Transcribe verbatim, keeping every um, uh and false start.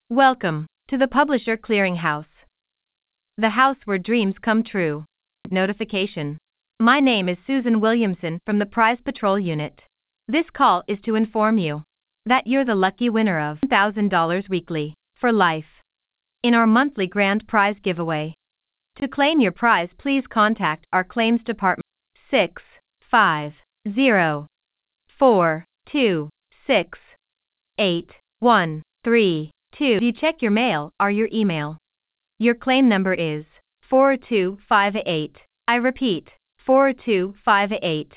Welcome to the Publisher Clearinghouse, the house where dreams come true. Notification. My name is Susan Williamson from the Prize Patrol Unit. This call is to inform you that you're the lucky winner of one thousand dollars weekly for life in our monthly grand prize giveaway. To claim your prize, please contact our claims department six five zero, four two six, eight one three two. You check your mail or your email. Your claim number is four two five eight. I repeat, four two five eight.